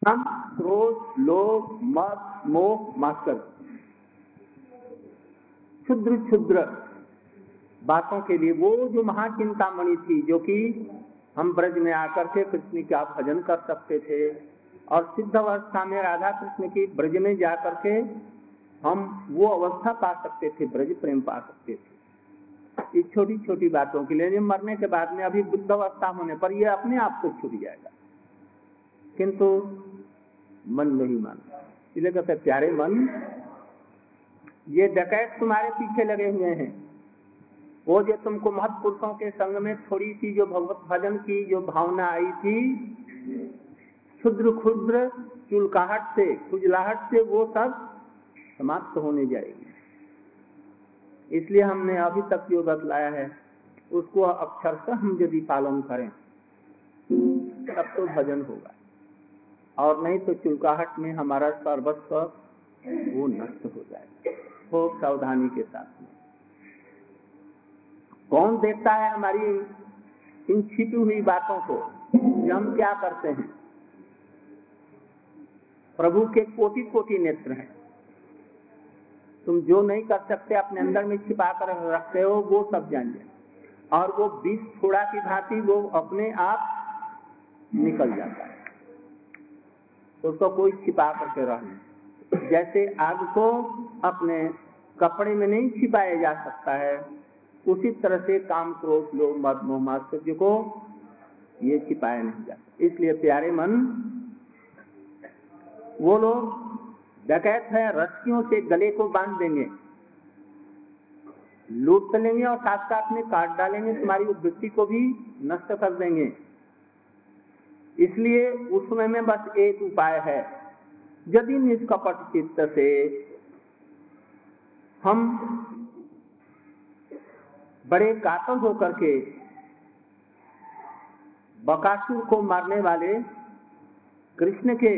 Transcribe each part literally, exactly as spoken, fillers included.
काम, क्रोध, लोभ, मद, मोह, मात्सर्य, क्षुद्र क्षुद्र बातों के लिए वो जो महाचिंतामणि थी, जो कि हम ब्रज में आकर के कृष्ण का भजन कर सकते थे और सिद्ध अवस्था में राधा कृष्ण की ब्रज में जाकर के हम वो अवस्था पा सकते थे, ब्रज प्रेम पा सकते थे। इस छोटी छोटी बातों के लिए मरने के बाद में अभी बुद्ध अवस्था होने पर ये अपने आप को छूट जाएगा, किंतु मन नहीं मानता। इसलिए कहते प्यारे मन, ये डकैत तुम्हारे पीछे लगे हुए हैं। वो जो तुमको महत्पुरुषों के संग में थोड़ी सी जो भगवत भजन की जो भावना आई थी, क्षुद्र क्षुद्र चुलकाहट से, खुजलाहट से वो सब समाप्त होने जाएगी। इसलिए हमने अभी तक जो बतलाया है उसको अक्षरशः हम यदि पालन करें तब तो भजन होगा, और नहीं तो चुलकाहट में हमारा सर्वस्व वो नष्ट हो जाएगा। खूब सावधानी के साथ में। कौन देखता है हमारी इन छिपी हुई बातों को कि हम क्या करते हैं? प्रभु के कोटि कोटि नेत्र हैं। तुम जो नहीं कर सकते अपने अंदर में छिपा कर रखते हो वो सब जान जाए, और वो विष थोड़ा की भांति वो अपने आप निकल जाता है, उसको कोई छिपा करके रह नहीं। जैसे आग को अपने कपड़े में नहीं छिपाया जा सकता है, उसी तरह से काम, क्रोध, लोभ, मद, मोह, मात्सर्य को ये छिपाया नहीं जाता। इसलिए प्यारे मन, वो लोग डकैत है, रस्सियों से गले को बांध देंगे, लूट लेंगे और साथ साथ में काट डालेंगे, तुम्हारी बुद्धि को भी नष्ट कर देंगे। इसलिए उस समय में बस एक उपाय है, यदि निष्कपट चित्त से हम बड़े कातर होकर के बकासुर को मारने वाले कृष्ण के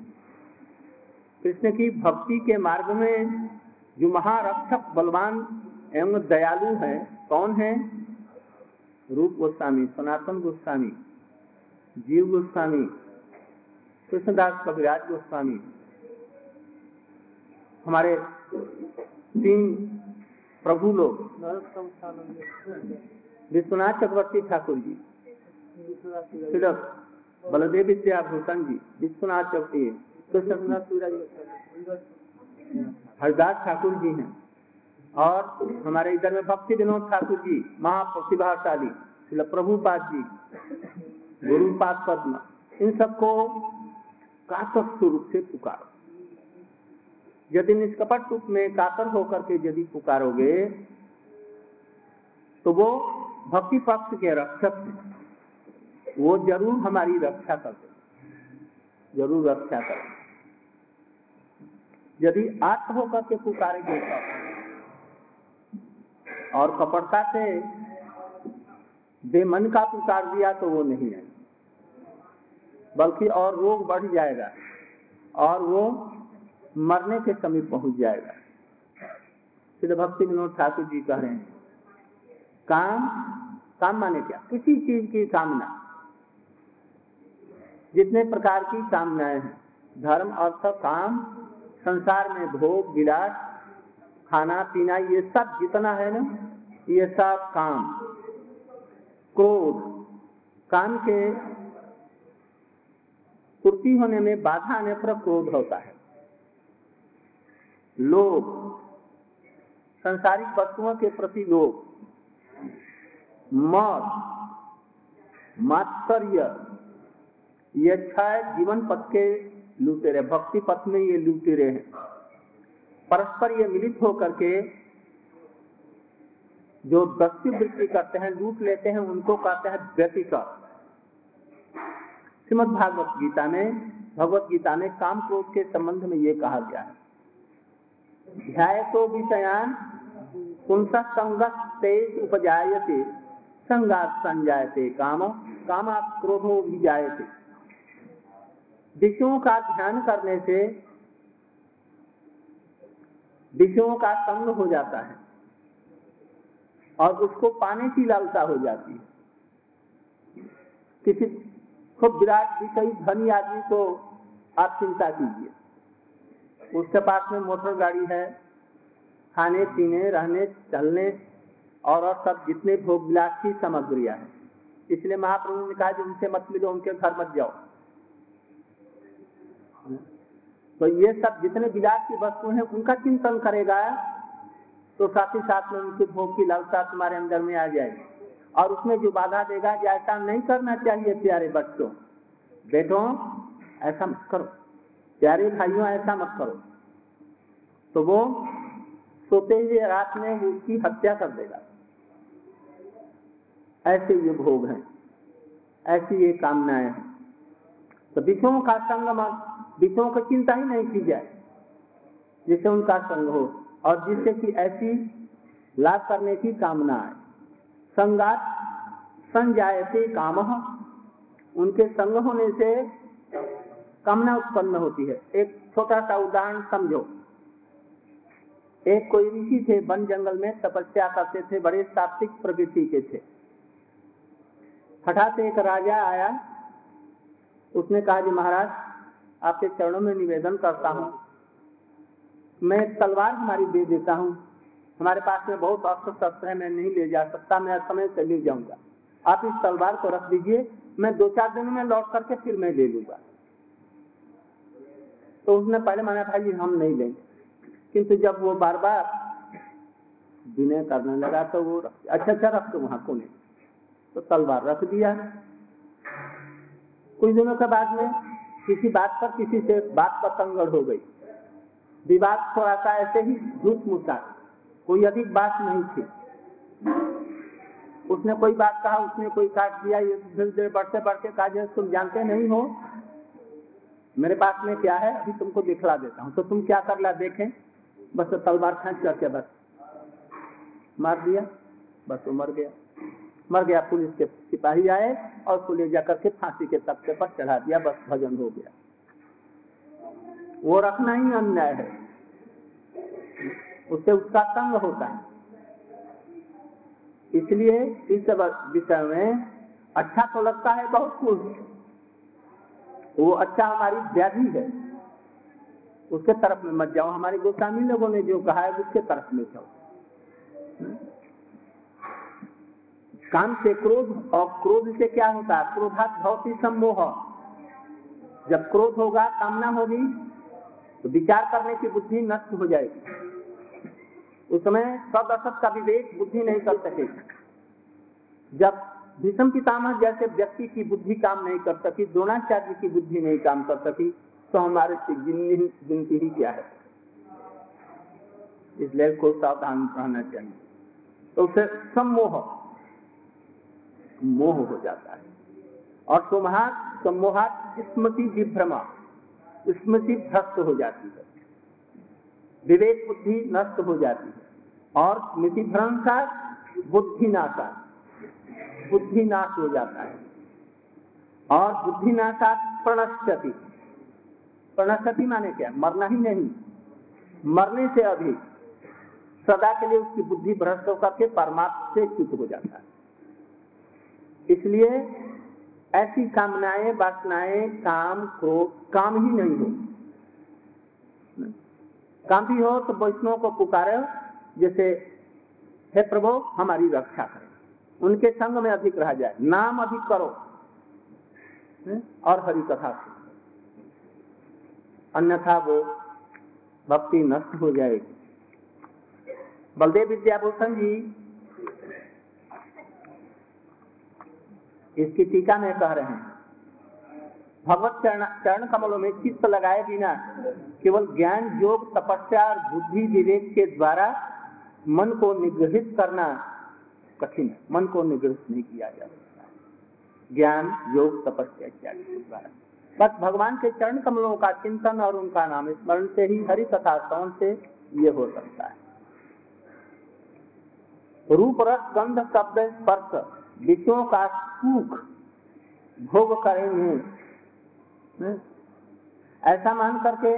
कृष्ण की भक्ति के मार्ग में जो महारक्षक, बलवान एवं दयालु है, कौन है? रूप गोस्वामी, सनातन गोस्वामी, जीव गोस्वामी, कृष्णदास कविराज गोस्वामी, हमारे तीन प्रभु लोग, विश्वनाथ चक्रवर्ती ठाकुर जी, बलदेव विद्याभूषण जी, विश्वनाथ चक्रवर्ती, हरदास ठाकुर जी हैं, और हमारे इधर में भक्ति विनोद ठाकुर जी, महाप्रतिभाशाली, प्रभुपाद जी, गुरुपाद पद्म, इन सबको कातर स्वरूप से पुकारो। यदि निष्कपट रूप में कातर होकर के यदि पुकारोगे तो वो भक्ति पक्ष के रक्षक हैं, वो जरूर हमारी रक्षा करते, जरूर रक्षा करें। यदि आत्म होकर के पुकारेंगे और कपटता से बेमन का पुकार दिया तो वो नहीं है, बल्कि और रोग बढ़ जाएगा और वो मरने के समीप पहुंच जाएगा। श्री भक्ति विनोद ठाकुर जी कह रहे हैं, काम काम माने क्या? किसी चीज की कामना, जितने प्रकार की कामनाएं हैं, धर्म, अर्थ, काम, संसार में भोग विलास, खाना पीना, ये सब जितना है ना, ये सब काम। क्रोध, काम के पूर्ति होने में बाधा आने पर क्रोध होता है। लोभ, संसारिक वस्तुओं के प्रति लोभ। मद, मात्सर्य, ये छह जीवन पथ के लुटेरे, भक्ति पथ में ये लुटेरे हैं। परस्पर ये मिलित होकर के जो दस्यु वृत्ति करते हैं, लूट लेते हैं, उनको कहते हैं व्यतिकर। श्रीमद् भागवत गीता में भगवत गीता में काम क्रोध के संबंध में ये कहा गया है, ध्यायतो विषयान पुंसः संगस्ते उपजायते संगात् संजायते काम कामात् क्रोधो विजायते। विषयों का ध्यान करने से विषयों का संग हो जाता है और उसको पाने की लालसा हो जाती है। किसी खूब विराट विषयी धनी आदमी को आप चिंता कीजिए, उसके पास में मोटर गाड़ी है, खाने पीने रहने चलने और, और सब जितने भोग विलास की सामग्रियां हैं। इसलिए महाप्रभु ने कहा कि उनसे मत मिलो, उनके घर मत जाओ। तो ये सब जितने विलास की वस्तु हैं उनका चिंतन करेगा तो साथ ही साथ में उनके भोग की लालसा तुम्हारे अंदर में आ जाएगी। और उसमें जो बाधा देगा कि ऐसा नहीं करना चाहिए प्यारे बच्चों, बेटों ऐसा मत करो, प्यारे भाइयों ऐसा मत करो, तो वो सोते हुए रात में उसकी हत्या कर देगा। ऐसे ये भोग हैं, ऐसी ये कामनाएं हैं। तो विषयों का संगम, विषयों की चिंता ही नहीं की जाए जिससे उनका संग हो और जिससे कि ऐसी लाभ करने की कामना है। संगात संजायते कामः, उनके संग होने से कामना उत्पन्न होती है। एक छोटा सा उदाहरण समझो। एक कोई ऋषि थे, वन जंगल में तपस्या करते थे, बड़े सात्विक प्रवृत्ति के थे। हठात एक राजा आया, उसने कहा कि महाराज आपके चरणों में निवेदन करता हूँ, मैं तलवार हमारी दे देता हूँ, हमारे पास में बहुत अस्त्र शस्त्र है, मैं नहीं ले जा सकता, मैं समय से ले जाऊंगा, आप इस तलवार को रख दीजिए, मैं दो चार दिनों में लौट करके फिर मैं ले लूंगा। तो उसने पहले माना था कि हम नहीं लेंगे, किंतु जब वो बार बार विनय करने लगा तो वो अच्छा अच्छा रख दो वहां को नहीं, तो तलवार रख दिया। कुछ दिनों के बाद में किसी बात पर किसी से बात पतंगड़ हो गई, विवाद थोड़ा सा ऐसे ही झूठ मुठा, कोई अधिक बात नहीं थी। उसने कोई बात कहा, उसने कोई काट दिया। ये धीरे धीरे बढ़ते बढ़ते कहा जैसे तुम जानते नहीं हो मेरे पास में क्या है, अभी तुमको दिखला देता हूँ, तो तुम क्या कर ला देखें। बस तो तलवार खींच करके बस मार दिया, बस वो मर गया। मर गया, पुलिस के सिपाही आए और उसको ले जाकर के फांसी के तख्ते पर चढ़ा दिया, बस भजन हो गया। वो रखना ही अन्याय है, उससे उसका संग होता है। इसलिए इस विषय में अच्छा तो लगता है बहुत कुछ, वो अच्छा हमारी व्याधि है, उसके तरफ में मत जाओ। हमारे गोस्वामी लोगों ने जो कहा है उसके तरफ में जाओ। काम से क्रोध, और क्रोध से क्या होता है, क्रोधात भवति सम्मोह। जब क्रोध होगा, कामना होगी, तो विचार करने की बुद्धि नष्ट हो जाएगी। उस समय सद असत का विवेक बुद्धि नहीं कर सकेगी। जब भीष्म पितामह जैसे व्यक्ति की बुद्धि काम नहीं कर सकी, द्रोणाचार्य की बुद्धि नहीं काम कर सकी, तो हमारे गिनती ही क्या है। इसलिए को सावधान रहना चाहिए। तो उसे सम्मोह, मोह हो जाता है। और सम्मोहात सम्मोहात स्मृति विभ्रमा, स्मृति भ्रष्ट हो जाती है, विवेक बुद्धि नष्ट हो जाती है। और स्मृति भ्रंशा बुद्धि नाशा, बुद्धि नाश हो जाता है। और बुद्धि नाशा प्रणश्यति, प्रणश्यति माने क्या, मरना ही नहीं, मरने से अभी सदा के लिए उसकी बुद्धि भ्रष्ट होकर के परमात्मा से च्युत हो जाता है। इसलिए ऐसी कामनाएं, वासनाएं, काम क्रोध, काम ही नहीं हो। काम भी हो तो वैष्णव को पुकारे, जैसे हे प्रभु हमारी रक्षा करें, उनके संग में अधिक रह जाए, नाम अधिक करो और हरि कथा सुनो, अन्यथा वो भक्ति नष्ट हो जाएगी। बलदेव विद्याभूषण जी इसकी टीका में कह रहे हैं, भगवत चरण चरण कमलों में चित्त लगाए बिना केवल ज्ञान योग तपस्या और बुद्धि विवेक के द्वारा मन को निग्रहित करना कठिन है। मन को निग्रहित नहीं किया जा सकता ज्ञान योग तपस्या इत्यादि के द्वारा। बस भगवान के चरण कमलों का चिंतन और उनका नाम स्मरण से ही, हरि कथा श्रवण से ये हो सकता है। रूप रस गंध शब्द स्पर्श विषयों का सुख भोग करेंगे, ऐसा मान करके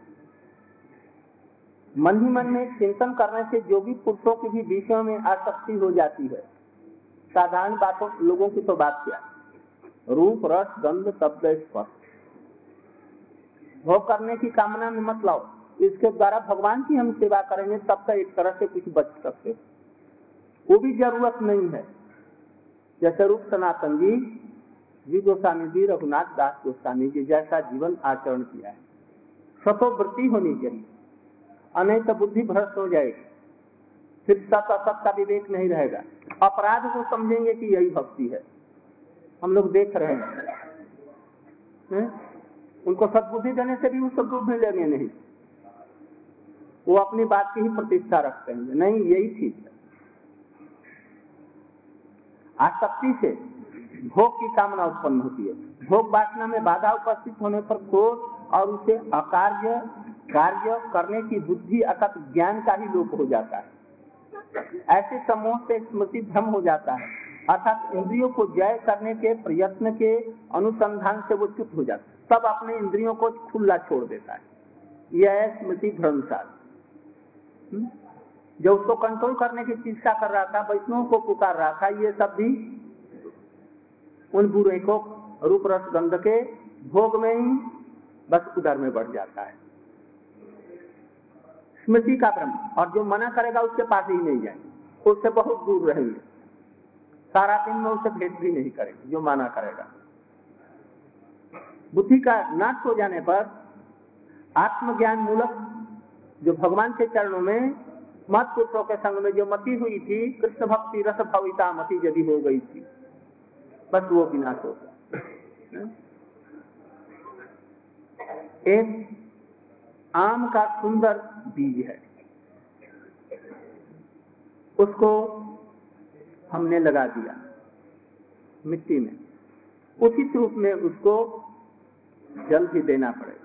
मन ही मन में चिंतन करने से योगी पुरुषों की भी विषयों में आसक्ति हो जाती है। साधारण बातों लोगों की तो बात क्या, रूप रस गंध शब्द स्पर्श, भोग करने की कामना में मत लाओ, इसके द्वारा भगवान की हम सेवा करेंगे तब तक एक तरह से कुछ बच सकते, वो भी जरूरत नहीं है। जैसे रूप सनातन जी, जी गोस्वामी जी, रघुनाथ दास गोस्वामी जी जैसा जीवन आचरण किया है, सतोवृत्ति होनी चाहिए, अनैत तो बुद्धि भ्रष्ट हो जाएगी, फिर सत असत का विवेक नहीं रहेगा, अपराध को समझेंगे कि यही भक्ति है। हम लोग देख रहे हैं, हैं? उनको सद्बुद्धि देने से भी वो सद्बुद्धि लेंगे नहीं, वो अपनी बात की ही प्रतिष्ठा रखते हैं, नहीं यही ठीक है। आसक्ति से भोग की कामना उत्पन्न होती है, भोग वासना में बाधा उपस्थित होने पर क्रोध और उसे अकार्य कार्य करने की बुद्धि अर्थात ज्ञान का ही लोप हो जाता है। ऐसे समूह से स्मृति भ्रम हो जाता है, अर्थात इंद्रियों को जय करने के प्रयत्न के अनुसंधान से वो चुप हो जाता है, तब अपने इंद्रियों को खुला छोड़ देता है। यह है स्मृति भ्रंशाल। जो उसको कंट्रोल करने की चेष्टा कर रहा था, वैष्णव को पुकार रहा था, ये सब भी उन बुरे को रूप रस गंध के भोग में ही बस उधर में बढ़ जाता है, स्मृति का भ्रम। और जो मना करेगा उसके पास ही नहीं जाएंगे, उससे बहुत दूर रहेंगे, सारा दिन में उससे भेंट भी नहीं करेंगे जो मना करेगा। बुद्धि का नाश हो जाने पर आत्मज्ञान मूलक जो भगवान के चरणों में मत पुरुषों के संग में जो मति हुई थी, कृष्ण भक्ति रस भविता मति यदि हो गई थी, बस वो विनाश हो गया। एक आम का सुंदर बीज है, उसको हमने लगा दिया मिट्टी में, उचित रूप में उसको जल भी देना पड़ेगा।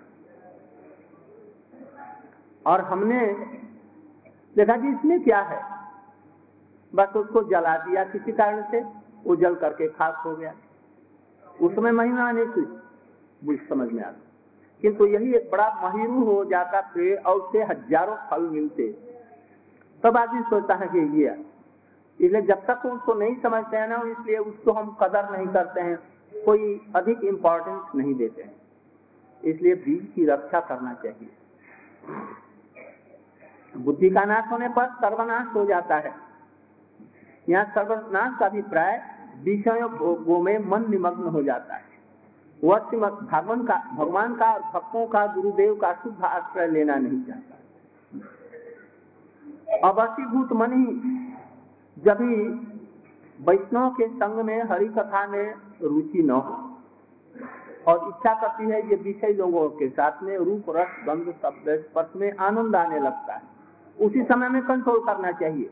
और हमने देखा कि इसमें क्या है, बस उसको जला दिया किसी कारण से, वो जल करके खाक हो गया। उसमें महिमा नहीं थी, मुझ समझ में आता, किंतु यही एक बड़ा महिरू हो जाता पेड़ और उससे हजारों फल मिलते, तब आदमी सोचता है कि ये, इसलिए जब तक उसको नहीं समझते हैं ना, इसलिए उसको हम कदर नहीं करते हैं, कोई अधिक इंपॉर्टेंस नहीं देते हैं। इसलिए बीज की रक्षा करना चाहिए। बुद्धि का नाश होने पर सर्वनाश हो जाता है। यहाँ सर्वनाश का अभिप्राय विषयों भोगों में मन निमग्न हो जाता है। वह भगवान का भगवान का और भक्तों का गुरुदेव का शुद्ध आश्रय लेना नहीं चाहता। अवशीभूत मन ही जब ही वैष्णव के संग में हरि कथा में रुचि न हो और इच्छा करती है ये विषय लोगों के साथ में रूप रस गंध शब्द स्पर्श में आनंद आने लगता है, उसी समय में कंट्रोल करना चाहिए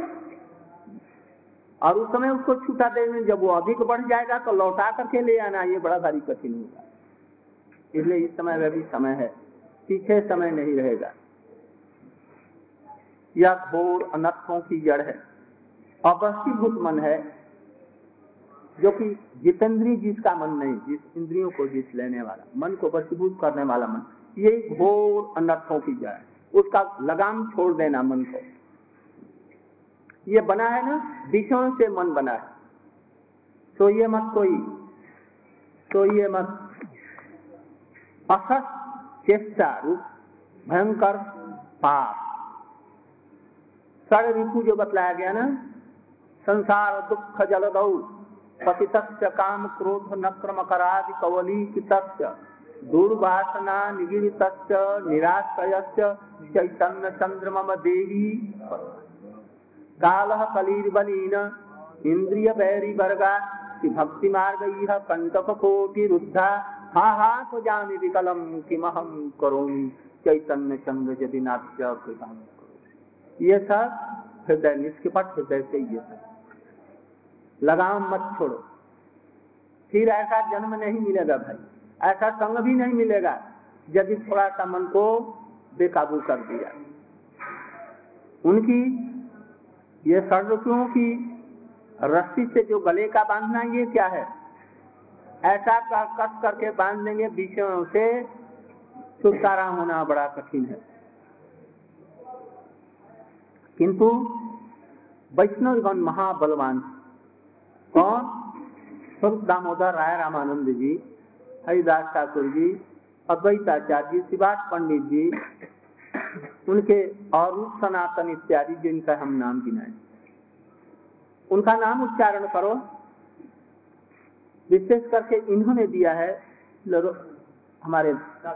और उस समय उसको छूटा देने, जब वो अधिक बढ़ जाएगा तो लौटा करके ले आना, ये बड़ा भारी कठिन होगा। इसलिए इस समय में भी समय है, पीछे समय नहीं रहेगा। यह घोर अनर्थों की जड़ है। अवशीभूत मन है जो कि जितेंद्रिय जिसका मन नहीं, जिस इंद्रियों को जीत लेने वाला, मन को वशीभूत करने वाला मन, ये घोर अनर्थों की जड़ है। उसका लगाम छोड़ देना मन को। ये बना है ना विषयों से मन बना है, तो ये मत कोई तो ये मत असत चेष्टा रूप भयंकर पाप सारे ऋतु जो बतलाया गया ना, संसार दुख जलदौ पतितस्य काम क्रोध नक्रम करादि कवली कितस्य दुर्वासना निगीरितस्य निराश्रयस्य चैतन्य चंद्रमम देहि कालः कलिर्बलीन इंद्रिय बैरी वर्गा कि भक्ति मार्ग यह कंटक कोटि रुद्धा हा हा तो जामि विकलम किमहम करोमि चैतन्य चंद्र यदि नाट्य कृपा। ये सब हृदय निष्कपट हृदय से ये सब लगाम मत छोड़ो, फिर ऐसा जन्म नहीं मिलेगा भाई, ऐसा संग भी नहीं मिलेगा यदि थोड़ा सा मन को बेकाबू कर दिया। उनकी ये सर्वसुओं की रस्सी से जो गले का बांधना, ये क्या है, ऐसा कर कस करके बांध देंगे, विषयों से छुटकारा होना बड़ा कठिन है। किंतु वैष्णवगण महाबलवान, कौन? स्वरूप दामोदर राय रामानंद जी, हरिदास ठाकुर जी, अद्वैताचार्य, शिवास पंडित जी, उनके और सनातन इत्यादि जिनका हम नाम गिनाए, उनका नाम उच्चारण करो। विशेष करके इन्होंने दिया है हमारे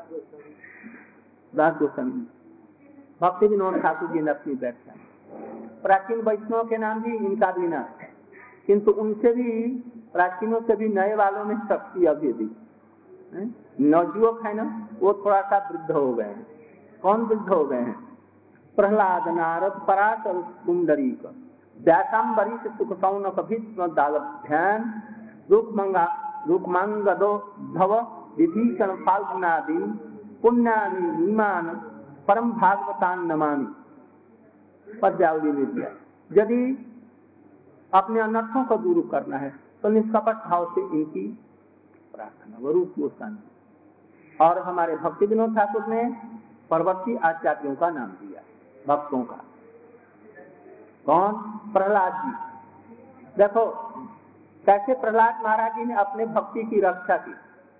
दास गोस्वामी, भक्ति विनोद ठाकुर जी ने अपनी व्याख्या। प्राचीन वैष्णव के नाम भी इनका भी ना, किंतु उनसे भी, प्राचीनों से भी नए वालों में शक्ति अभी भी। नवयुवक है ना, वो थोड़ा सा वृद्ध हो गए हैं। कौन वृद्ध हो गए हैं? प्रहलाद, नारद, पराशर, पुंडरीक, व्यासांबरी से सुख सौनक, भीष्म, दालभ्यान, रूपमंगा रूपमांगदो धव, विभीषण, फाल्गुनादि, पुण्यानि नीमान, परम भागवतान नमामि। पद्यावली में दिया। यदि अपने अनर्थों को दूर करना है तो निष्कपट भाव से इनकी प्रार्थना, वरूप गोस्वामी। और हमारे भक्ति विनोद ठाकुर ने परवर्ती आचार्यों का नाम दिया, भक्तों का। कौन? प्रहलाद जी। देखो कैसे प्रहलाद महाराज जी ने अपने भक्ति की रक्षा की।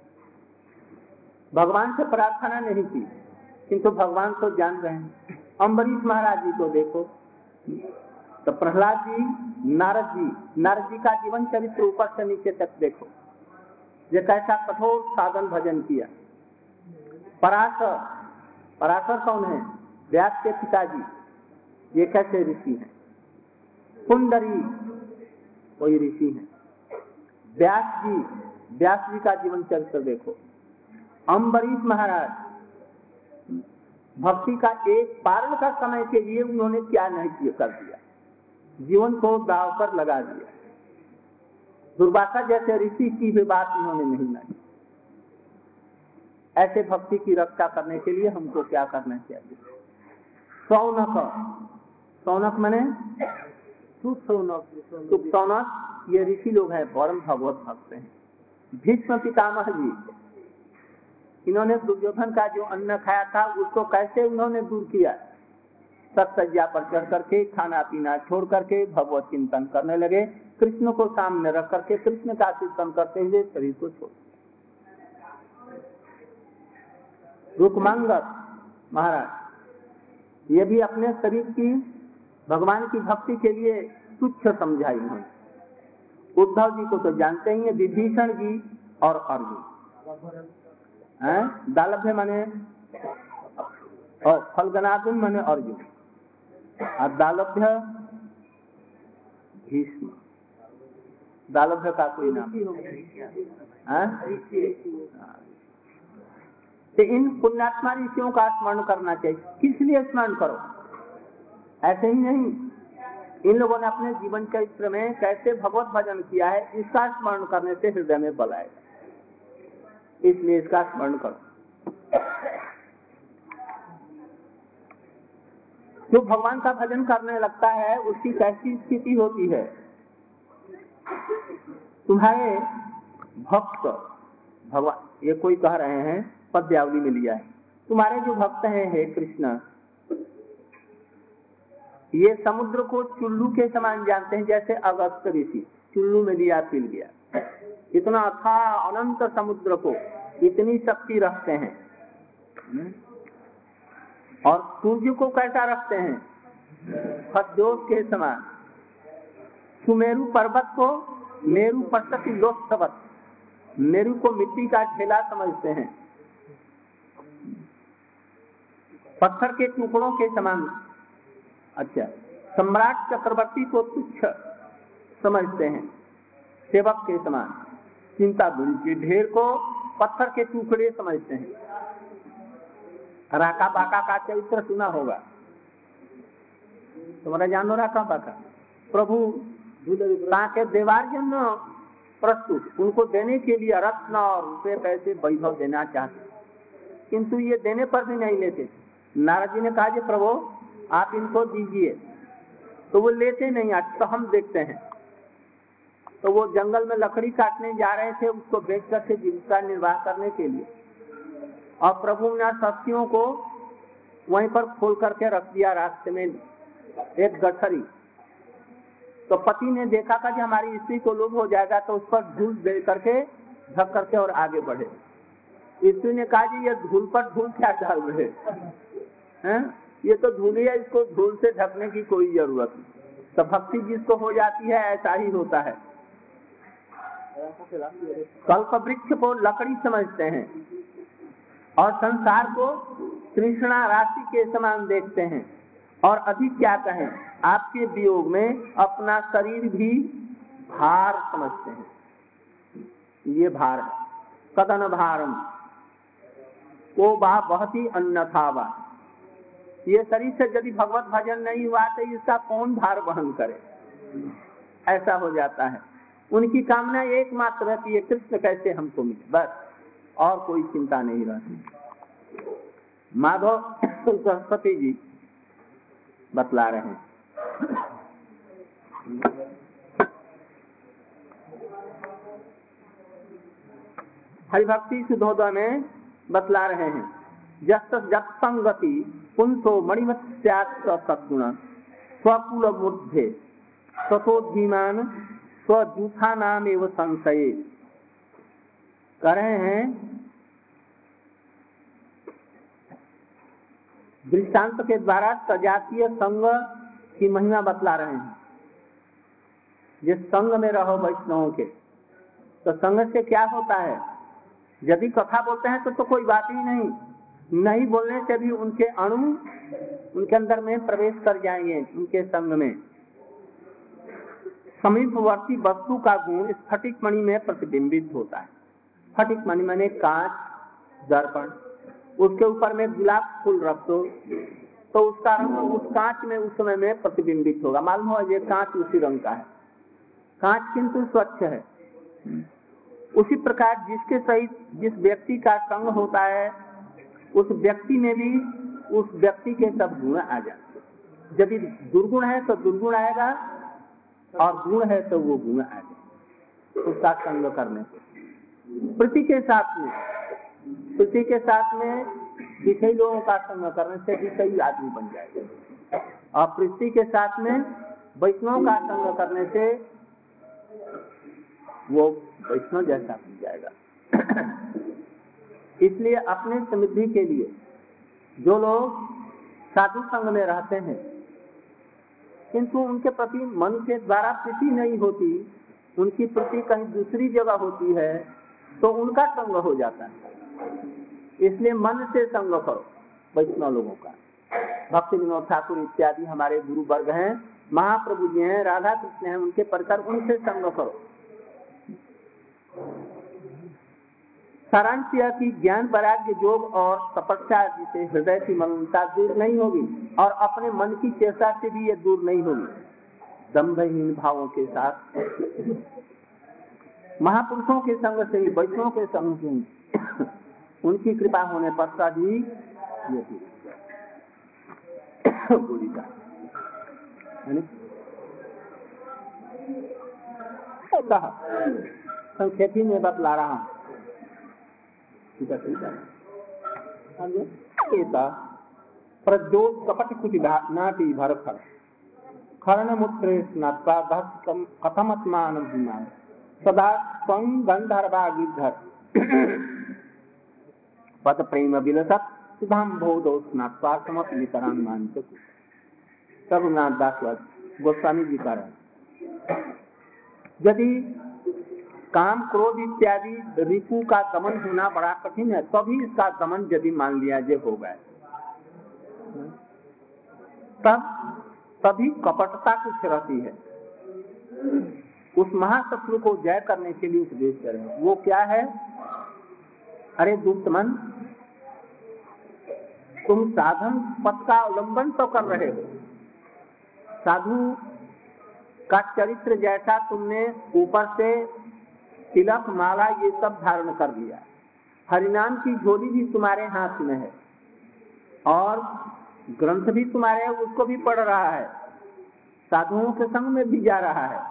भगवान से प्रार्थना नहीं की, किंतु भगवान तो जान रहे हैं। अम्बरीश महाराज जी को देखो, तो प्रहलाद जी, नारद जी, नारद जी का जीवन चरित्र ऊपर से नीचे तक देखो, ये कैसा कठोर साधन भजन किया। पराशर, पराशर कौन है? व्यास के पिताजी, ये कैसे ऋषि हैं। पुंडरी, कोई ऋषि हैं। व्यास जी, व्यास जी का जीवन चरित्र देखो। अम्बरीश महाराज, भक्ति का एक पारण का समय के लिए उन्होंने क्या नहीं किया, कर दिया, जीवन को दांव पर लगा दिया। दुर्वासा जैसे ऋषि की भी बात उन्होंने नहीं मानी। ऐसे भक्ति की रक्षा करने के लिए हमको क्या करना चाहिए? सौनक, सौनक माने सुख सौनक, सुख सौनक, ये ऋषि लोग हैं, परम भगवत भक्त हैं। भीष्म पितामह जी, इन्होंने दुर्योधन का जो अन्न खाया था उसको कैसे उन्होंने दूर किया? सत्सज्जा पर चढ़ करके, खाना पीना छोड़ करके भगवत चिंतन करने लगे। कृष्ण को सामने रख करके कृष्ण का चिंतन करते हुए शरीर को छोड़। रुक्मांगद महाराज, ये भी अपने शरीर की भगवान की भक्ति के लिए तुच्छ समझाई है। उद्धव जी को तो जानते ही हैं, विभीषण जी और अर्जुन। दालभ्य माने और फल्गुनादुन माने अर्जुन, और दालभ्य भीष्म। दालभ्य का कोई नाम तो इन पुण्यात्मा ऋषियों का स्मरण करना चाहिए। किस लिए स्मरण करो? ऐसे ही नहीं, इन लोगों ने अपने जीवन चरित्र में कैसे भगवत भजन किया है, इसका स्मरण करने से हृदय में बल आएगा। इसलिए इसका स्मरण करो। जो भगवान का भजन करने लगता है उसकी कैसी स्थिति होती है? तुम्हारे भक्त, भगवान, ये कोई कह रहे हैं, पद्यावली में लिया है, तुम्हारे जो भक्त हैं हे कृष्ण, ये समुद्र को चुल्लू के समान जानते हैं। जैसे अगस्त ऋषि चुल्लू में लिया पिल गया, इतना अथाह अनंत समुद्र को इतनी शक्ति रखते हैं। और सूर्य को कैसा रखते हैं? खद्योत के समान। सुमेरु पर्वत को मेरु पश्यति लोकसवत, मेरु को मिट्टी का ढेला समझते हैं। पत्थर के टुकड़ों के समान। अच्छा, सम्राट चक्रवर्ती को तुच्छ समझते हैं, सेवक के समान। चिंता बुरी के ढेर को पत्थर के टुकड़े समझते हैं। राका बाका का चरित्र सुना होगा, तुम्हारा जानो राका बाका? प्रभु के देवार्जन प्रस्तुत, उनको देने के लिए रत्न और रुपये पैसे वैभव देना चाहते, किंतु ये देने पर भी नहीं लेते। नारद जी ने कहा कि प्रभु आप इनको दीजिए, तो वो लेते नहीं। आज तो हम देखते हैं, तो वो जंगल में लकड़ी काटने जा रहे थे, उसको बेच करके जीविका निर्वाह करने के लिए, और प्रभु ने शक्तियों को वहीं पर खोल करके रख दिया रास्ते में एक गठरी। तो पति ने देखा था कि हमारी स्त्री को लोभ हो जाएगा, तो उस पर धूल दे करके ढक करके और आगे बढ़े। स्त्री ने कहा जी ये धूल पर धूल क्या डाल रहे हैं, ये तो धूल है, इसको धूल से ढकने की कोई जरूरत नहीं। तो भक्ति जिसको हो जाती है ऐसा ही होता है। कल्प वृक्ष को लकड़ी समझते हैं और संसार को तृष्णा राशि के समान देखते हैं, और अधिक क्या कहें, आपके वियोग में अपना शरीर भी भार समझते हैं। ये भार है। कदन भारम को बा बहुत ही अन्यथा बा, ये शरीर से यदि भगवत भजन नहीं हुआ तो इसका कौन भार वहन करे, ऐसा हो जाता है। उनकी कामना एकमात्र रहती है कृष्ण कैसे हमको मिले, बस, और कोई चिंता नहीं रहती। माधव सरस्वती जी बतला रहे हैं, हरिभक्ति सुधोदय में बतला रहे हैं, जस्त जत संगति पुंसो मणिमत स्यात् सद्गुण स्वकुल मूर्धे तथोधीमान स्वजूथा नाम एवं संशय। कह रहे हैं दृष्टांत के द्वारा सजातीय संग की महिमा बतला रहे हैं। जिस संग में रहो वैष्णवों के, तो संग से क्या होता है, यदि कथा बोलते हैं तो तो कोई बात ही नहीं, नहीं बोलने से भी उनके अणु उनके अंदर में प्रवेश कर जाएंगे। उनके संग में समीपवर्ती वस्तु का गुण स्फटिक मणि में प्रतिबिंबित होता है। स्फटिक मणि माने कांच, दर्पण, उसके ऊपर में गुलाब फूल रख दो तो उसका रंग उस कांच में उस समय में प्रतिबिंबित होगा, मालूम हो ये कांच उसी रंग का है, कांच किंतु स्वच्छ है। उसी प्रकार जिसके सहित जिस व्यक्ति का संग होता है उस व्यक्ति में भी उस व्यक्ति के सब गुण आ जाते। यदि दुर्गुण है तो दुर्गुण आएगा और गुण है तो वो गुण आएगा उसका संग करने से। प्रीति के साथ में प्रीति के साथ में विषयी लोगों का संग करने से विषयी आदमी बन जाएगा, और प्रीति के साथ में वैष्णव का संग करने से वो वैष्णव जैसा बन जाएगा। इसलिए अपने समृद्धि के लिए जो लोग साधु संग में रहते हैं किंतु उनके प्रति मन के द्वारा प्रीति नहीं होती, उनकी प्रीति कहीं दूसरी जगह होती है, तो उनका संग हो जाता है। इसलिए मन से संग करो वैष्णव लोगों का। भक्ति विनोद ठाकुर इत्यादि हमारे गुरु वर्ग हैं, महाप्रभु जी हैं, राधा कृष्ण हैं, उनके परिकर, उनसे संग करो। सारांश यह कि ज्ञान वैराग्य योग और तपस्या जिसे हृदय की मलिनता दूर नहीं होगी और अपने मन की चेष्टा से भी ये दूर नहीं होगी। दंभहीन भावों के साथ महापुरुषों के संग से ही, वैष्णव के संग से ही, उनकी कृपा होने पश्चात ही ये बोली का संक्षेपी में बतला रहा हूं। प्रद्योत कपट कुटी नाटी भरत खरण मुत्रे स्नात्वा कथमत्मान भूमान सदा स्वं गंधर्वा गिद्धर पद प्रेम विलसत सुधाम बोधो स्नात्वा समप नितरान मानचक। रघुनाथ दास गोस्वामी जी का रहे। यदि काम क्रोध इत्यादि रिपु का दमन होना बड़ा कठिन है, तभी इसका दमन यदि मान लिया जे हो गए, तब तभी कपटता कुछ रहती है। उस महाशत्रु को जय करने के लिए उपदेश करें। वो क्या है, अरे दुष्ट मन, तुम साधन पथ का अवलंबन तो कर रहे हो, साधु का चरित्र जैसा तुमने ऊपर से तिलक माला ये सब धारण कर लिया, हरिनाम की झोली भी तुम्हारे हाथ में है और ग्रंथ भी तुम्हारे, उसको भी पढ़ रहा है, साधुओं के संग में भी जा रहा है,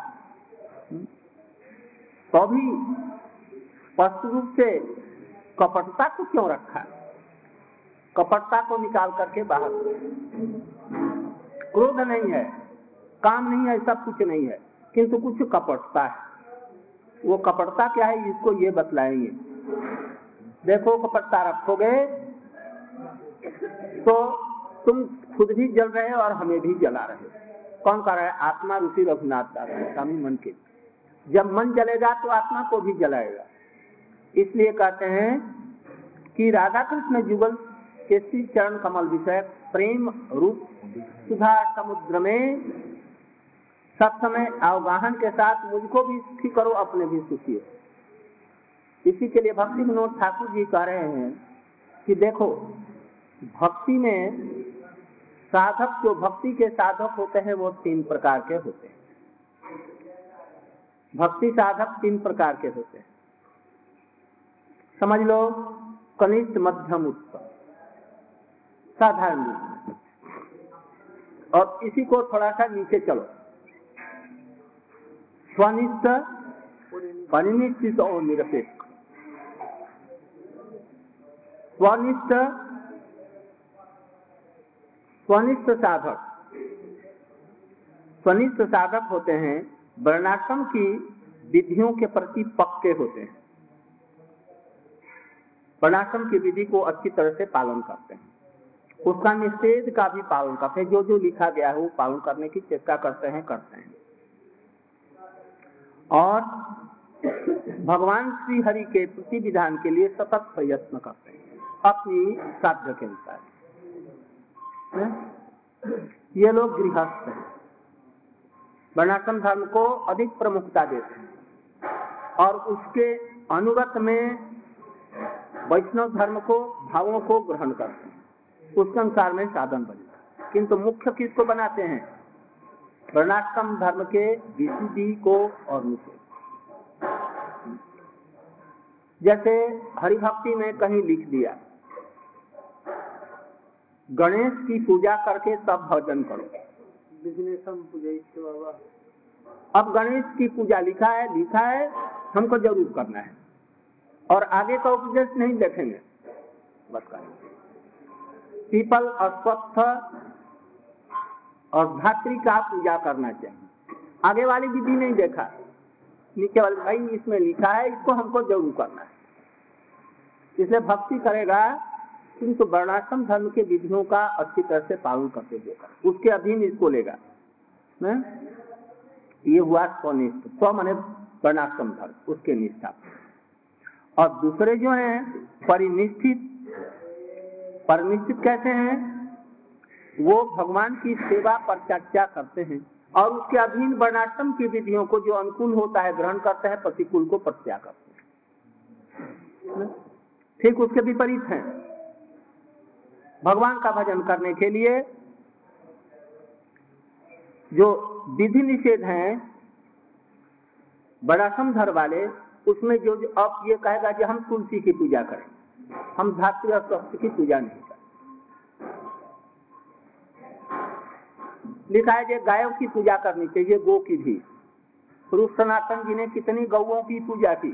तो भी स्पष्ट रूप से कपटता को क्यों रखा? कपटता को निकाल करके बाहर। क्रोध नहीं है, काम नहीं है, सब कुछ नहीं है, किंतु कुछ कपटता है। वो कपटता क्या है इसको ये बतलाएंगे। देखो कपटता रखोगे तो तुम खुद भी जल रहे हो और हमें भी जला रहे हो। कौन कर रहा है? आत्मा रूपी रघुनाथ दास स्वामी मन के। जब मन जलेगा तो आत्मा को भी जलाएगा। इसलिए कहते हैं कि राधा कृष्ण जुगल के श्री चरण कमल विषय प्रेम रूप सुधा समुद्र में सत्समय अवगाहन के साथ मुझको भी सुखी करो, अपने भी सुखी हो। इसी के लिए भक्ति विनोद ठाकुर जी कह रहे हैं कि देखो भक्ति में साधक, जो भक्ति के साधक होते हैं वो तीन प्रकार के होते हैं। भक्ति साधक तीन प्रकार के होते हैं, समझ लो। कनिष्ठ, मध्यम, उत्तम, साधारण। और इसी को थोड़ा सा नीचे चलो, स्वनिष्ठ, परिनिष्ठित और निरपेक्ष। स्वनिष्ठ स्वनिष्ठ साधक स्वनिष्ठ साधक होते हैं, वर्णाश्रम की विधियों के प्रति पक्के होते हैं, वर्णाश्रम की विधि को अच्छी तरह से पालन करते हैं, उसका निषेध का भी पालन करते हैं, जो जो लिखा गया है वो पालन करने की चेष्टा करते हैं करते हैं और भगवान श्री हरि के प्रति विधान के लिए सतत प्रयत्न करते हैं अपनी साध्य के अनुसार। ये लोग गृहस्थ हैं, वर्णाश्रम धर्म को अधिक प्रमुखता देते हैं और उसके अनुगत में वैष्णव धर्म को, भावों को ग्रहण करते हैं, उसके अनुसार में साधन बनता है। किंतु मुख्य किसको बनाते हैं? वर्णाश्रम धर्म के विधि को और निषेध। जैसे हरिभक्ति में कहीं लिख दिया गणेश की पूजा करके तब भजन करो। अब गणेश की पूजा लिखा है लिखा है हमको जरूर करना है और आगे का उपदेश नहीं देखेंगे, बस करेंगे। पीपल, अश्वत्थ और धात्री का पूजा करना चाहिए, आगे वाली विधि नहीं देखा, नीचे वाले भाई इसमें लिखा है इसको हमको जरूर करना है, इसलिए भक्ति करेगा किंतु वर्णाश्रम धर्म के विधियों का अच्छी तरह से पालन करके देगा, उसके अधीन इसको लेगा। ने? ये हुआ स्वनिष्ठ, स्व माने वर्णाश्रम धर्म, उसके निष्ठा। और दूसरे जो हैं परिनिष्ठित, परिनिष्ठित कैसे हैं? वो भगवान की सेवा पर चर्चा करते हैं और उसके अधीन वर्णाश्रम की विधियों को जो अनुकूल होता है ग्रहण करते हैं, प्रतिकूल को परित्याग करते हैं। ठीक उसके विपरीत हैं, भगवान का भजन करने के लिए जो विधि निषेध हैं वर्णाश्रम धर्म वाले, उसमें जो, जो अब ये कहेगा कि हम तुलसी की पूजा करें, हम धात्री और स्वस्ति की पूजा नहीं करें। लिखा है कि गायों की पूजा करनी चाहिए, गौ की भी। रूप सनातन जी ने कितनी गौओं की पूजा की,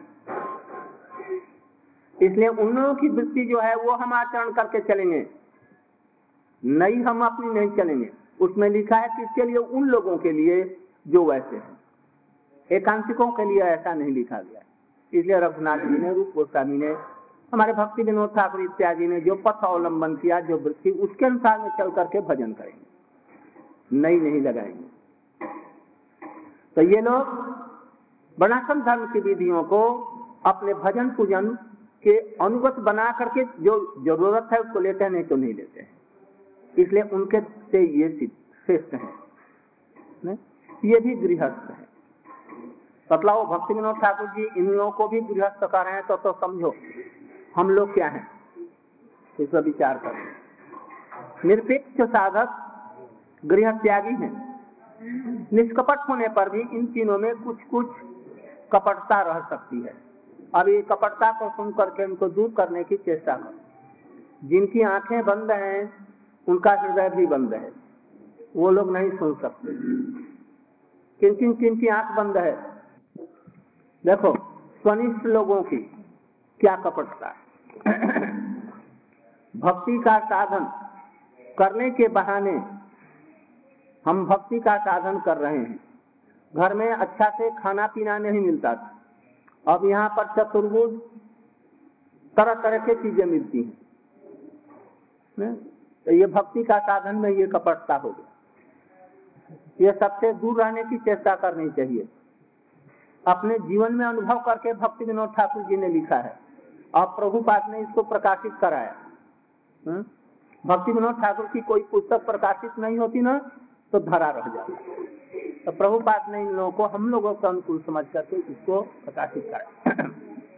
इसलिए उन लोगों की वृत्ति जो है वो हम आचरण करके चलेंगे, नहीं हम अपनी नहीं चलेंगे। उसमें लिखा है किसके लिए? उन लोगों के लिए जो वैसे हैं, एकांतिकों के लिए ऐसा नहीं लिखा गया। इसलिए रघुनाथ जी ने, रूप गोस्वामी ने, हमारे भक्ति विनोद ठाकुर इत्यादि ने जो पथ अवलंबन किया, जो वृत्ति, उसके अनुसार में चल करके भजन करेंगे, नहीं नहीं लगाएंगे। तो ये लोग वर्णाश्रम धर्म की विधियों को अपने भजन पूजन के अनुगत बना करके जो जरूरत है उसको लेते हैं, नहीं तो नहीं लेते हैं। इसलिए उनके से ये श्रेष्ठ है, ये भी गृहस्थ है। मतलब भक्ति विनोद ठाकुर जी इन लोगों को भी गृहस्थ कर रहे हैं, तो, तो समझो हम लोग क्या हैं, इस पर विचार करें। निरपेक्ष साधक गृह त्यागी हैं, निष्कपट होने पर भी इन तीनों में कुछ कुछ कपटता रह सकती है। अब ये कपटता को सुन करके उनको दूर करने की चेष्टा करो। जिनकी आंखें बंद हैं उनका हृदय भी बंद है, वो लोग नहीं सुन सकते। किन किन किन की आंख बंद है? देखो स्वनिष्ठ लोगों की क्या कपटता है। भक्ति का साधन करने के बहाने हम भक्ति का साधन कर रहे हैं, घर में अच्छा से खाना पीना नहीं मिलता था, अब यहाँ पर चतुर्भुज तरह तरह की चीजें मिलती हैं। तो ये भक्ति का साधन में ये कपटता हो गया। ये सबसे दूर रहने की चेष्टा करनी चाहिए। अपने जीवन में अनुभव करके भक्ति विनोद ठाकुर जी ने लिखा है और प्रभुपाद ने इसको प्रकाशित कराया। हुँ? भक्ति विनोद ठाकुर की कोई पुस्तक प्रकाशित नहीं होती ना तो धरा रह जाता। तो प्रभुपाद ने इन लोगों को हम लोगों को अनुकूल समझ करके इसको प्रकाशित कराया।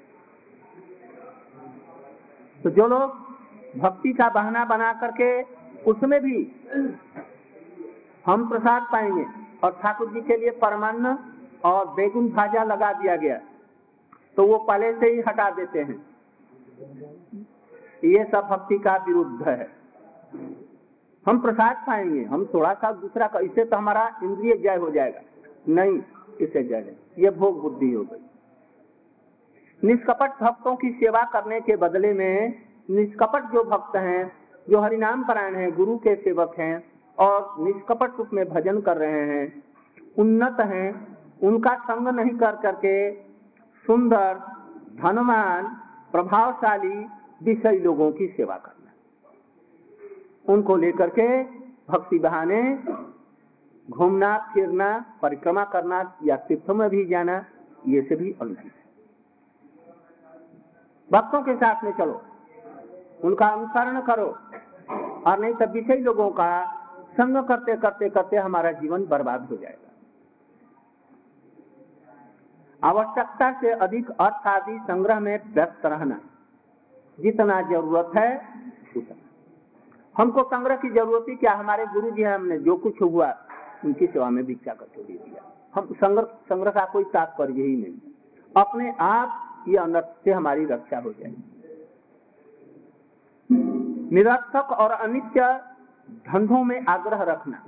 तो जो लोग भक्ति का बहाना बना करके उसमें भी हम प्रसाद पाएंगे और ठाकुर जी के लिए परमान्न और बेगुन भाजा लगा दिया गया तो वो पहले से ही हटा देते हैं। ये सब भक्ति का विरुद्ध है। हम प्रसाद पाएंगे, हम थोड़ा सा दूसरा का, इससे तो हमारा इंद्रिय जय हो जाएगा, नहीं, इससे जय नहीं, ये भोग बुद्धि हो गई। निष्कपट भक्तों की सेवा करने के बदले में निष्कपट जो भक्त हैं, जो हरिनाम परायण हैं, गुरु के सेवक हैं और निष्कपट रूप में भजन कर रहे हैं, उन्नत हैं, उनका संग नहीं कर करके सुंदर, धनवान, प्रभावशाली विषयी लोगों की सेवा करना, उनको लेकर के भक्ति बहाने घूमना फिरना, परिक्रमा करना या तीर्थों में भी जाना, ये से भी अनुचित है। भक्तों के साथ में चलो, उनका अनुसरण करो, और नहीं तो विषयी लोगों का संग करते करते करते हमारा जीवन बर्बाद हो जाएगा। आवश्यकता से अधिक अर्थ आदि संग्रह में व्यस्त रहना, जितना जरूरत है उतना। हमको संग्रह की जरूरत ही क्या? हमारे गुरु जी हैं, हमने जो कुछ हुआ उनकी सेवा में भिक्षा करके दे दिया। हम संग्रह संग्रह का कोई तात्पर्य ही नहीं। अपने आप ये अनर्थ से हमारी रक्षा हो जाएगी। निरर्थक और अनित्य धंधों में आग्रह रखना,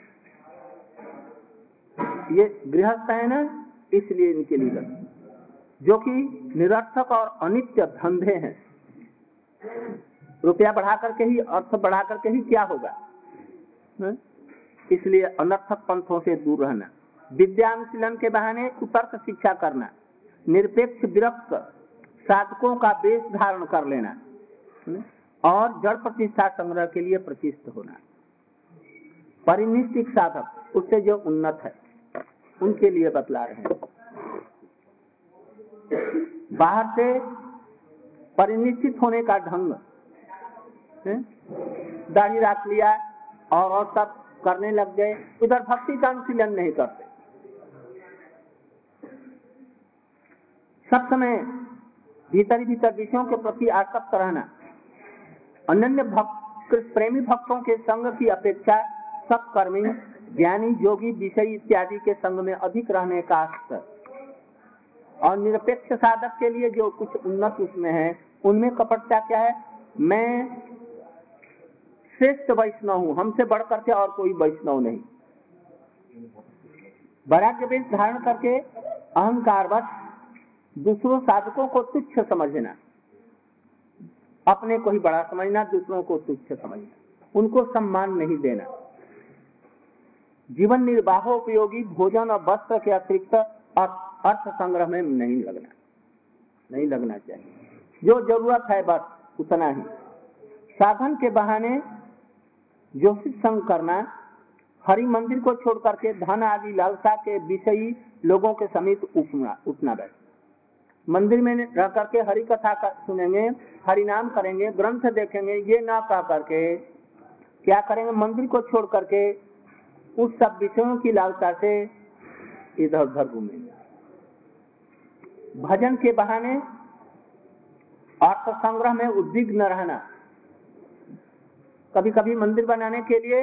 ये गृहस्थ है ना, इसलिए इनके लिए रखना, जो कि निरर्थक और अनित्य धंधे हैं। रुपया बढ़ा करके ही, अर्थ बढ़ा करके ही क्या होगा? है? इसलिए अनर्थक पंथों से दूर रहना, विद्यानुशीलन के बहाने कुतर्क शिक्षा करना, निरपेक्ष विरक्त साधकों का वेश धारण कर लेना, है? और जड़ प्रतिष्ठा संग्रह के लिए प्रतिष्ठित होना। परिनिष्ठिक साधक, उससे जो उन्नत है, उनके लिए बतला रहे हैं। बाहर से परिनिष्ठित होने का ढंग, दाढ़ी रख लिया और और सब करने लग गए, उधर भक्ति का अनुशीलन नहीं करते। सब समय भीतर भीतर विषयों के प्रति आसक्त रहना, अनन्य भक्त प्रेमी भक्तों के संग की अपेक्षा सत्कर्मी, ज्ञानी, योगी, विषयी इत्यादि के संग में अधिक रहने का आस्था, और निरपेक्ष साधक के लिए जो कुछ उन्नत उसमें है, उनमें कपटता क्या है? मैं श्रेष्ठ वैष्णव हूं, हमसे बढ़ करके और कोई वैष्णव नहीं। वैराग्य वेश धारण करके अहंकारवश दूसरों साधकों को तुच्छ समझना, अपने को ही बड़ा समझना, दूसरों को तुच्छ समझना, उनको सम्मान नहीं देना। जीवन निर्वाहोपयोगी भोजन और वस्त्र के अतिरिक्त अर्थ संग्रह में नहीं लगना, नहीं लगना चाहिए। जो जरूरत है बस उतना ही। साधन के बहाने ज्योतिष संग करना, हरि मंदिर को छोड़ करके धन आदि लालसा के विषयी लोगों के समीप उठना उठना बैठ मंदिर में रह करके हरि कथा का सुनेंगे, हरि नाम करेंगे, ग्रंथ देखेंगे, ये ना कह करके क्या करेंगे? मंदिर को छोड़ करके उस सब विषयों की लालसा से इधर उधर घूमेंगे। भजन के बहाने अर्थ संग्रह में उद्विग्न रहना, कभी कभी मंदिर बनाने के लिए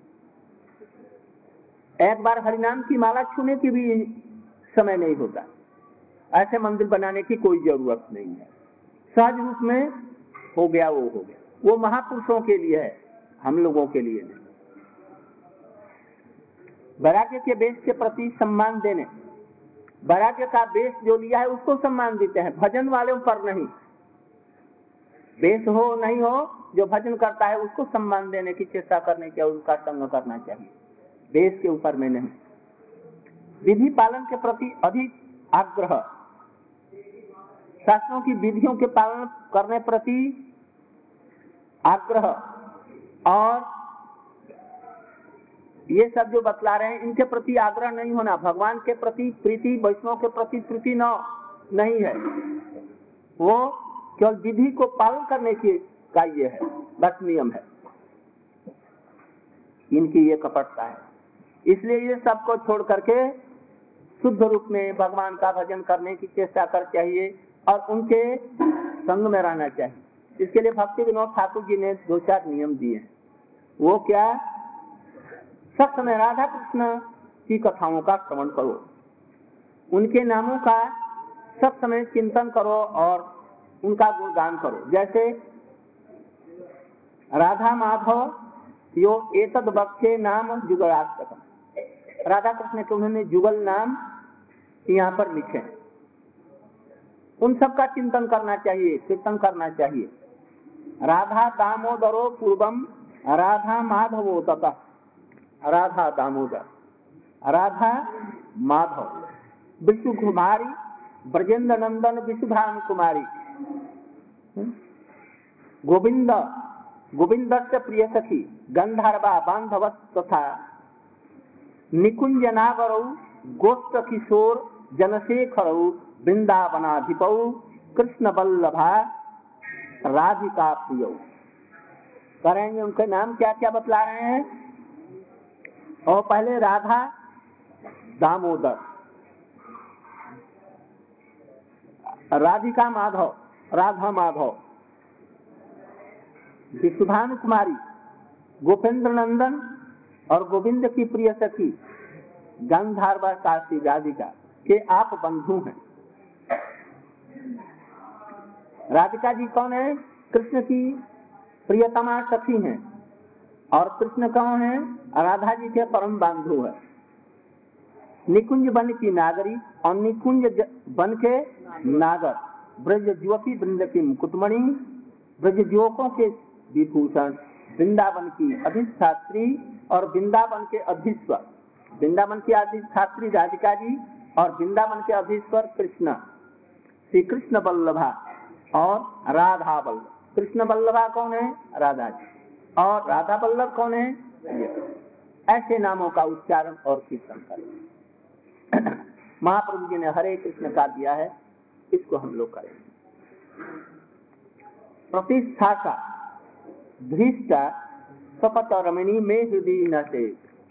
एक बार हरिनाम की माला छूने की भी समय नहीं होता। ऐसे मंदिर बनाने की कोई जरूरत नहीं है, सहज रूप में हो गया वो हो गया। वो महापुरुषों के लिए है, हम लोगों के लिए नहीं। वैराग्य के वेश के प्रति सम्मान देने, वैराग्य का वेश जो लिया है उसको सम्मान देते हैं, भजन वालों पर नहीं। वेश हो नहीं हो, जो भजन करता है उसको सम्मान देने की चेष्टा करनी चाहिए, उसका संग करना चाहिए, वेश के ऊपर में नहीं। विधि पालन के प्रति अधिक आग्रह, शास्त्रों की विधियों के पालन करने प्रति आग्रह, और ये सब जो बतला रहे हैं इनके प्रति आग्रह नहीं होना, भगवान के प्रति प्रीति, वैष्णव के प्रति प्रीति न नहीं है, वो केवल विधि को पालन करने की का ये है, बस नियम है। इनकी ये कपटता है। इसलिए ये सबको छोड़ करके शुद्ध रूप में भगवान का भजन करने की चेष्टा कर चाहिए और उनके संग में रहना चाहिए। इसके लिए भक्ति विनोद ठाकुर जी ने दो चार नियम दिए हैं। वो क्या? सब समय राधा कृष्ण की कथाओं का श्रवण करो, उनके नामों का सब समय चिंतन करो और उनका गुणगान करो। जैसे राधा माधव यो एतद बक्के नाम जुगलाष्टकम, राधा कृष्ण के उन्होंने जुगल नाम यहाँ पर लिखे, उन सब का चिंतन करना चाहिए, कीर्तन करना चाहिए। राधा दामोदरो पूर्वम राधा माधवो ततः, राधा दामोदर, राधा माधव, विष्णु कुमारी, ब्रजेंद्र नंदन विशुभानु कुमारी, गोविंद गोविंद से प्रिय सखी गंधर्वा बांधव तथा निकुंज नागरौ गोष्ठ किशोर जनशेखरौ वृंदावनाधिपौ कृष्ण बल्लभा राधिका प्रियो। करेंगे उनके नाम क्या क्या बतला रहे हैं। और पहले राधा दामोदर, राधिका माधव, राधा माधव, विशुभानु कुमारी, गोपेंद्र नंदन और गोविंद की प्रिय सखी गंधर्वा काशी राधिका के आप बंधु हैं। राधिका जी कौन है? कृष्ण की प्रियतमा सखी हैं। और कृष्ण कौन है? राधा जी के परम बंधु है। निकुंज बन की नागरी और निकुंज बन के नागर, ब्रज युवती वृंद की मुकुटमणि, ब्रज युवकों के विभूषण, वृंदावन की अधिष्ठात्री और वृंदावन के अधीश्वर, वृंदावन की अधिष्ठात्री राधिका जी और वृंदावन के अधीश्वर कृष्ण, श्री कृष्ण बल्लभा और राधा बल्लभ। कृष्ण बल्लभा कौन है? राधा जी। और राधा बल्लभ कौन है? ऐसे नामों का उच्चारण और कीर्तन करें। महाप्रभु जी ने हरे कृष्ण का दिया है, इसको हम लोग करें। प्रतिष्ठा का धृष्टा कपट रमणी में हृदय न से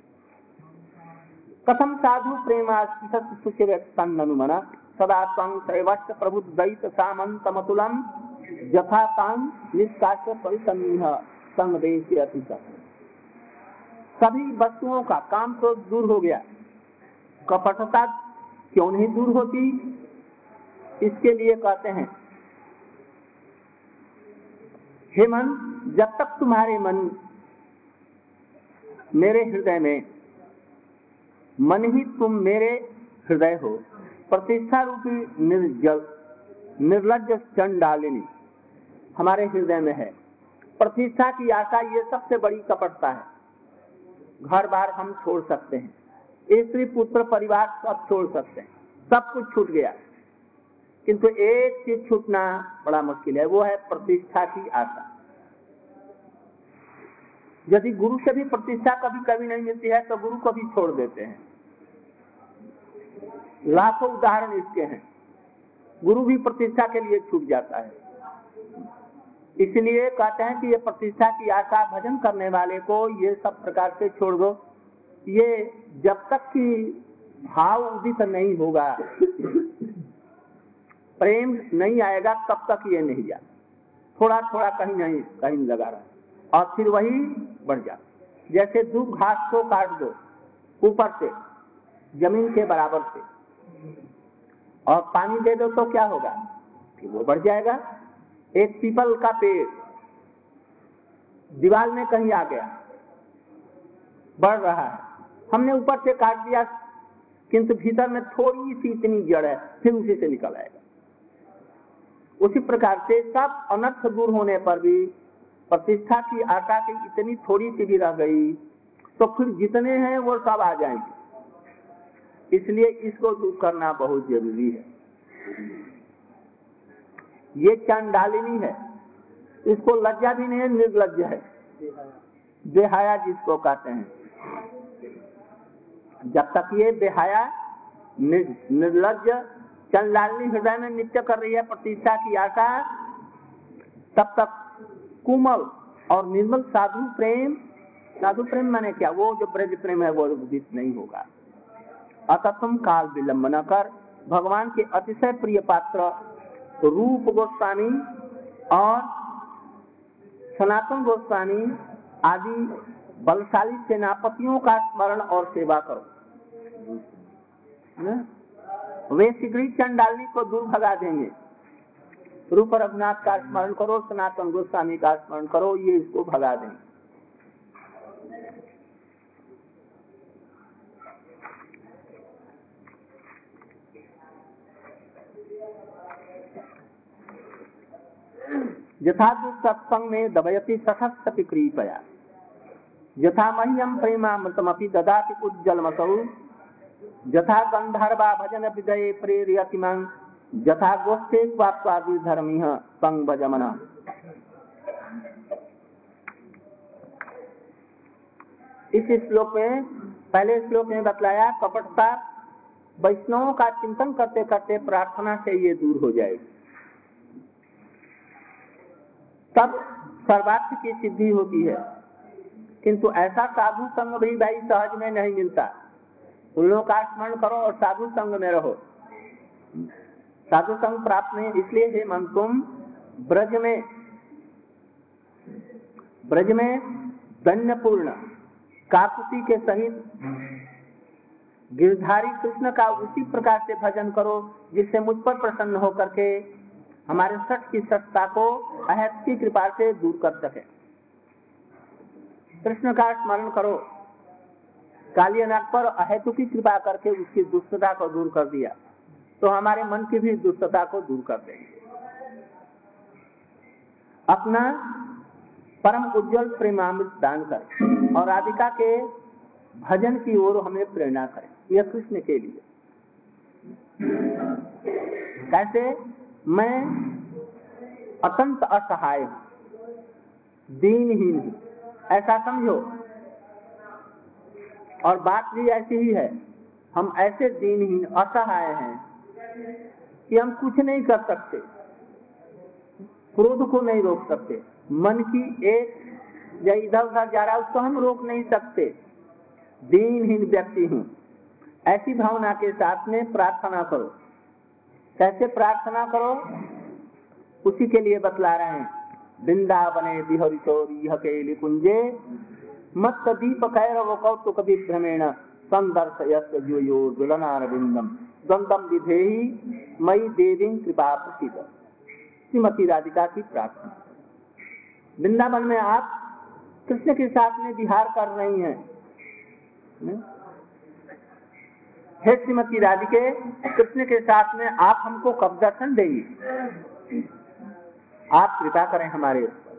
कथम साधु प्रेमानुमन सदा तंग शैवस्त प्रभु दैत सामंत मतुलम जथा तांग निष्काश्य परिसन्निह संदेश अतिशय। सभी वस्तुओं का काम तो दूर हो गया, कपटता क्यों नहीं दूर होती? इसके लिए कहते हैं, हे मन, जब तक तुम्हारे मन मेरे हृदय में, मन ही तुम मेरे हृदय हो, प्रतिष्ठा रूपी निर्जल निर्लज्ज चंडालिनी हमारे हृदय में है। प्रतिष्ठा की आशा ये सबसे बड़ी कपटता है। घर बार हम छोड़ सकते हैं, स्त्री पुत्र परिवार सब छोड़ सकते हैं, सब कुछ छूट गया, किंतु एक चीज छूटना बड़ा मुश्किल है, वो है प्रतिष्ठा की आशा। यदि गुरु से भी प्रतिष्ठा कभी कभी नहीं मिलती है तो गुरु को भी छोड़ देते हैं। लाखों उदाहरण इसके हैं। गुरु भी प्रतिष्ठा के लिए छूट जाता है। इसलिए कहते हैं कि ये प्रतिष्ठा की आशा भजन करने वाले को ये सब प्रकार से छोड़ दो। ये जब तक कि भाव उदित नहीं होगा, प्रेम नहीं आएगा, तब तक ये नहीं जाता। थोड़ा थोड़ा कहीं नहीं कहीं लगा रहा और फिर वही बढ़ जाता। जैसे दूब घास को काट दो ऊपर से जमीन के बराबर से और पानी दे दो तो क्या होगा? कि वो बढ़ जाएगा। एक पीपल का पेड़ दीवार में कहीं आ गया, बढ़ रहा है, हमने ऊपर से काट दिया, किंतु भीतर में थोड़ी सी इतनी जड़ है, फिर उसी से निकल आएगा। उसी प्रकार से सब अनर्थ दूर होने पर भी प्रतिष्ठा की आशा की इतनी थोड़ी सी भी रह गई तो फिर जितने हैं वो सब आ जाएंगे। इसलिए इसको दूर करना बहुत जरूरी है। ये चंडालिनी है, इसको लज्जा भी नहीं है, निर्लज्ज है, बेहाया जिसको कहते हैं। जब तक ये बेहाया निर्लज्ज चंडालिनी हृदय में नित्य कर रही है प्रतिष्ठा की आशा, तब तक कोमल और निर्मल साधु प्रेम, साधु प्रेम माने क्या, वो जो ब्रज प्रेम है वो उदित नहीं होगा। अतः तुम काल विलंब न कर भगवान के अतिशय प्रिय पात्र रूप गोस्वामी और सनातन गोस्वामी आदि बलशाली सेनापतियों का स्मरण और सेवा करो। वे शीघ्र ही चंडालिनी को दूर भगा देंगे। रूप रघुनाथ का स्मरण करो, सनातन गोस्वामी का स्मरण करो, ये इसको भगा देंगे। यथा सत्संग में दबयति सशस्ति कृपया यथा मह्यम प्रेमामृतमपि ददाति उज्ज्वलमसौ यथा गंधर्वा भजन विदये प्रेरयति मां यथा गोष्ठे स्वात्वा धर्मिह संग भजमना। इस श्लोक में, पहले श्लोक में बतलाया कपटता वैष्णवों का चिंतन करते करते प्रार्थना से ये दूर हो जाएगी, तब सर्वार्थ की सिद्धि होती है। किंतु ऐसा साधु संग भी भाई सहज में नहीं मिलता। उन लोगों का स्मरण करो और साधु संग में रहो। साधु संग प्राप्त नहीं, इसलिए हे मन तुम ब्रज में ब्रज में धन्यपूर्ण काकुति के सहित गिरधारी कृष्ण का उसी प्रकार से भजन करो जिससे मुझ पर प्रसन्न होकर के हमारे सठ की सत्ता को अहत की कृपा से दूर कर सके। कृष्ण का स्मरण करो, कालियानाग पर अहेतु की कृपा करके उसकी दुष्टता को दूर कर दिया, तो हमारे मन की भी दुष्टता को दूर कर देंगे। अपना परम उज्जवल प्रेमामृत दान करें और राधिका के भजन की ओर हमें प्रेरणा करें। यह कृष्ण के लिए। कैसे? मैं अत्यंत असहाय हूं, दीनहीन हूं, ऐसा समझो। और बात भी ऐसी ही है, हम ऐसे दीनहीन असहाय हैं कि हम कुछ नहीं कर सकते, क्रोध को नहीं रोक सकते, मन की एक या इधर उधर जा रहा है उसको हम रोक नहीं सकते, दीनहीन व्यक्ति हूं। ऐसी भावना के साथ में प्रार्थना करो। कैसे प्रार्थना करो उसी के लिए बतला रहे हैं। वृंदावने बिहरि चोरी हकेली कुंजे मत दीप कैरव कौतुक विभ्रमेण संदर्शयस्य जुयो दुलनारविंदम द्वंद्वम विधेहि मयि देवी कृपा प्रसीद। श्रीमती राधिका की प्रार्थना। वृंदावन में आप कृष्ण के साथ में विहार कर रही हैं। हे श्रीमती राधिके, कृष्ण के साथ में आप हमको कब दर्शन देंगी? आप कृपा करें हमारे ऊपर।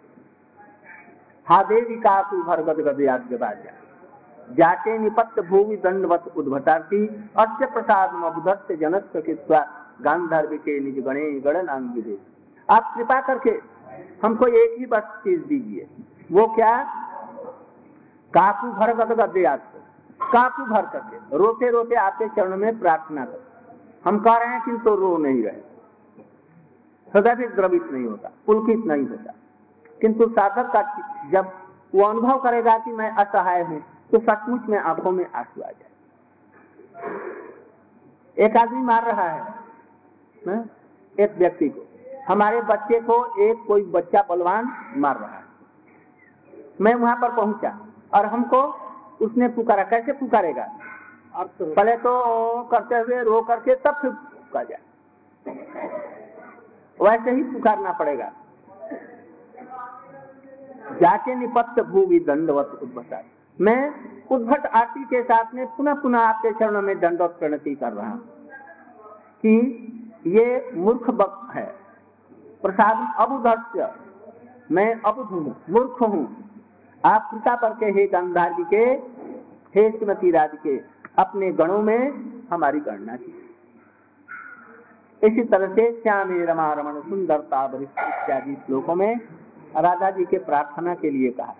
हा देवी काकु भरगद गदयाद्य बाजा जाके निपत्त भूमि दंडवत उद्भटार्थी अस्य प्रसाद मबुधस्य जनस्य कृत्वा गांधर्व के निज गणे गणनांग दे। आप कृपा करके हमको एक ही बस चीज दीजिए। वो क्या? काकु भरगद गदयाद, काकु भर करके रोते रोते आपके चरणों में प्रार्थना कर। हम कह रहे हैं किंतु रो नहीं रहे, हृदय भी द्रवित नहीं होता, पुलकित नहीं होता। किंतु साधक का जब वो अनुभव करेगा कि मैं असहाय हूं, तो सचमुच में आंखों में आंसू आ जाए। एक आदमी मार रहा है न? एक व्यक्ति को, हमारे बच्चे को एक कोई बच्चा बलवान मार रहा है। मैं वहां पर पहुंचा और हमको उसने पुकारा। कैसे पुकारेगा? पहले तो करते हुए रो करके तब फिर पुकार जाए, वैसे ही पुकारना पड़ेगा। जाके निपत्त भूवि दंडवत उद्भटा। मैं उद्भट आरती के साथ में पुनः पुनः आपके चरणों में दंडवत प्रणति कर रहा हूं कि ये मूर्ख वक्त है। प्रसाद अबुधस्य, मैं अबुध हूं, मूर्ख हूं। आप कृपा करके हे गांधारी के, हे श्रीमती राधिके, अपने गणों में हमारी गणना की। इसी तरह से श्यामे रमा रमण सुंदरता वरिष्ठ इत्यादि श्लोकों में राधा जी के प्रार्थना के लिए कहा।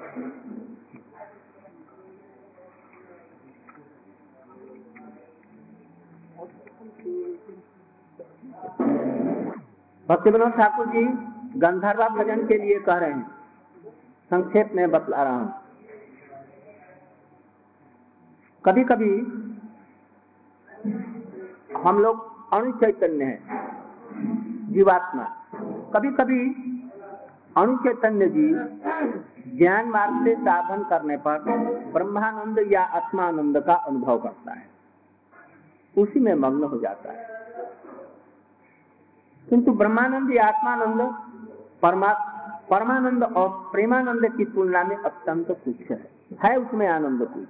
भक्ति विनोद ठाकुर जी गंधर्वा भजन के लिए कह रहे हैं, संक्षेप में बतला रहा हूं। कभी कभी हम लोग अणु चैतन्य है, जीवात्मा, कभी कभी अणु चैतन्य जी ज्ञान मार्ग से साधन करने पर ब्रह्मानंद या आत्मानंद का अनुभव करता है, उसी में मग्न हो जाता है। किंतु ब्रह्मानंद या आत्मानंद परमा परमानंद और प्रेमानंद की तुलना में अत्यंत तुच्छ है, है उसमें आनंद कुछ।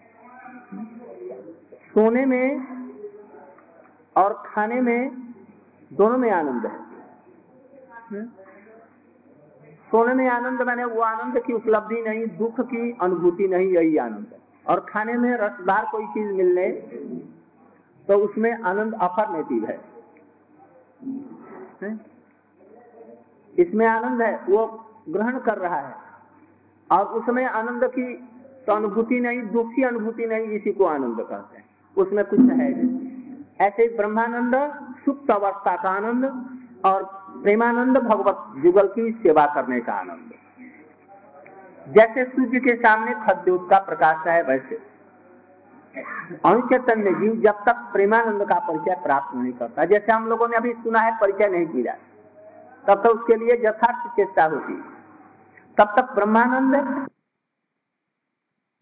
सोने में और खाने में दोनों में आनंद है। सोने में आनंद मैंने वो आनंद की उपलब्धि नहीं, दुख की अनुभूति नहीं, यही आनंद है। और खाने में रसदार कोई चीज मिलने तो उसमें आनंद अफर्मेटिव है, इसमें आनंद है, वो ग्रहण कर रहा है, और उसमें आनंद की तो अनुभूति नहीं, दुख की अनुभूति नहीं, इसी को आनंद कहते हैं, उसमें कुछ है नहीं। ऐसे ब्रह्मानंद सुप्त अवस्था का आनंद और प्रेमानंद भगवत युगल की सेवा करने का आनंद। जैसे सूर्य के सामने खद्योत का प्रकाश है, वैसे अणु चैतन्य जीव जब तक प्रेमानंद का परिचय प्राप्त नहीं करता, जैसे हम लोगों ने अभी सुना है परिचय नहीं किया, तब तक उसके लिए यथार्थ चेष्टा होती, तब तक ब्रह्मानंद